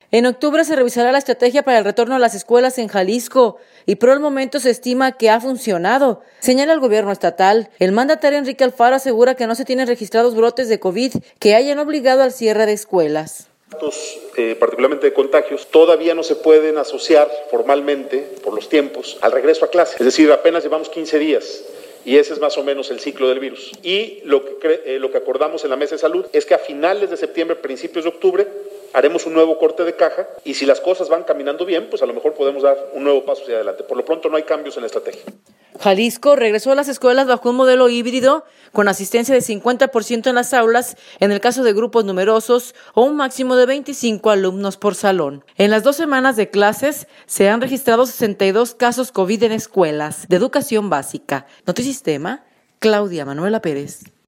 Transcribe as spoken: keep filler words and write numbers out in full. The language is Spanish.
En octubre se revisará la estrategia para el retorno a las escuelas en Jalisco y por el momento se estima que ha funcionado, señala el gobierno estatal. El mandatario Enrique Alfaro asegura que no se tienen registrados brotes de COVID que hayan obligado al cierre de escuelas. Datos, eh, particularmente de contagios, todavía no se pueden asociar formalmente, por los tiempos, al regreso a clase. Es decir, apenas llevamos quince días. Y ese es más o menos el ciclo del virus. Y lo que, cre- eh, lo que acordamos en la Mesa de Salud es que a finales de septiembre, principios de octubre, haremos un nuevo corte de caja y si las cosas van caminando bien, pues a lo mejor podemos dar un nuevo paso hacia adelante. Por lo pronto no hay cambios en la estrategia. Jalisco regresó a las escuelas bajo un modelo híbrido con asistencia de cincuenta por ciento en las aulas en el caso de grupos numerosos o un máximo de veinticinco alumnos por salón. En las dos semanas de clases se han registrado sesenta y dos casos COVID en escuelas de educación básica. Notisistema, Claudia Manuela Pérez.